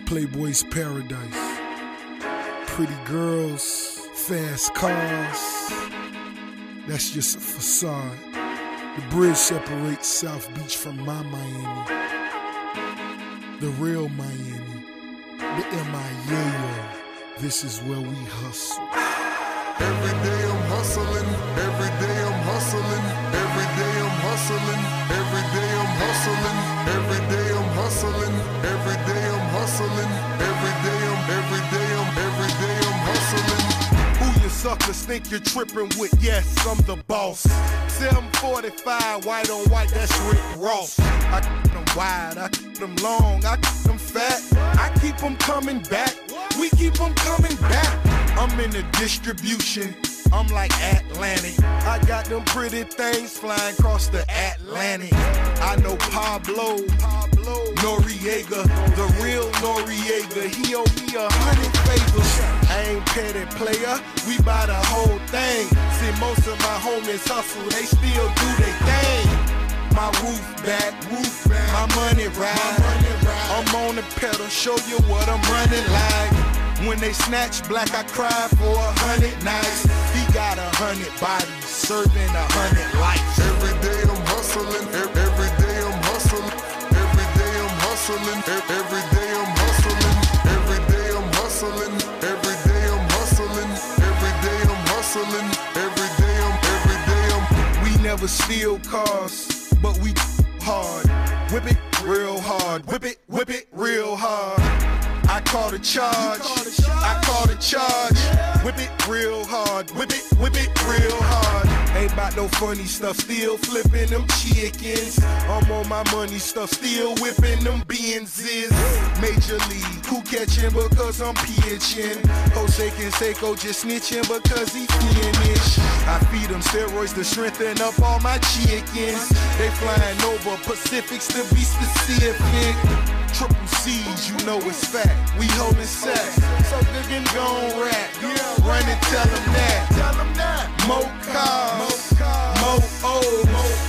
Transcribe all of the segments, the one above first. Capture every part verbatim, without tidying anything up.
Playboy's paradise. Pretty girls, fast cars. That's just a facade. The bridge separates South Beach from my Miami. The real Miami. The M I A. This is where we hustle. Every day I'm hustling, every day I'm hustling, every day I'm hustling, every day I'm hustling, every day I'm hustling, every day I'm hustling, every day I'm, every day I'm, every day I'm hustling. Who you suckers think you're tripping with? Yes, I'm the boss. seven forty-five, white on white, that's Rick Ross. I keep them wide, I keep them long, I keep them fat. I keep them coming back, we keep them coming back. I'm in the distribution, I'm like Atlantic. I got them pretty things flying across the Atlantic. I know Pablo, Pablo Noriega, the real Noriega. He owe me a hundred favors. I ain't petty player, we buy the whole thing. See, most of my homies hustle, they still do their thing. My roof back, roof back, my money ride. I'm on the pedal, show you what I'm running like. When they snatch black, I cry for a hundred nights. He got a hundred bodies, serving a hundred lives. Every day I'm hustling, every, every day I'm hustling, every day I'm hustling, every day I'm hustling, every day I'm hustling, every day I'm hustling, every day I'm hustling, every day I'm, every day I'm. We never steal cars, but we hard. Whip it real hard, whip it, whip it real hard. I call the charge, I call the charge. Whip it real hard, whip it, whip it real hard. Ain't about no funny stuff, still flipping them chickens. I'm on my money stuff, still whipping them Benzes. Major League, who catching because I'm pitching? Jose Canseco just snitching because he finished. I feed them steroids to strengthen up all my chickens. They flying over Pacifics to be specific. Triple C's, you know it's fact. We holding sacks, so they can gon' rap. Yeah, run and tell them that. Tell them that. More cars, more O's,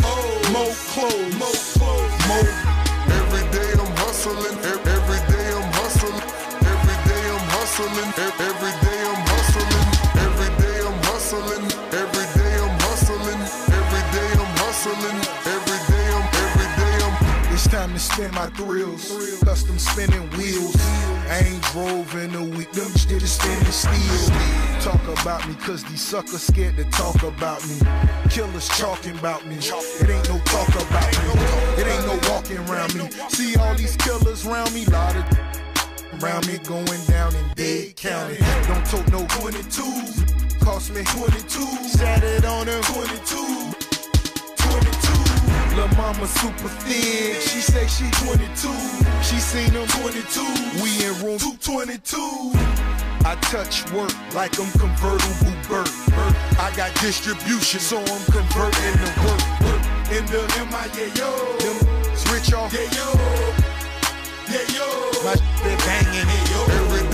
more clothes, more. Every day I'm hustling, every day I'm hustling, every day I'm hustling, every day I'm hustling, every day I'm hustling, every day I'm hustling, every day I'm hustling, every day I'm, every day I'm. It's time to spin my thrills, custom spinning wheels. I ain't drove in a week, them shit is spinning steel. Talk about me, cause these suckers scared to talk about me. Killers talking about me, it ain't no talk about me. It ain't no walking around me. See all these killers around me, lot of around me going down in Dade County. Don't talk no twenty-twos, cost me twenty-two. Sat it on them twenty-two, twenty-two. Lil' mama super thin, she say she twenty-two. She seen them twenty-two, we in room two twenty-two. I touch work like I'm convertible Burt. I got distribution, so I'm converting the work. In the M I A, yo, them rich off, yeah yo, yeah yo. My shit banging, hey yo. Every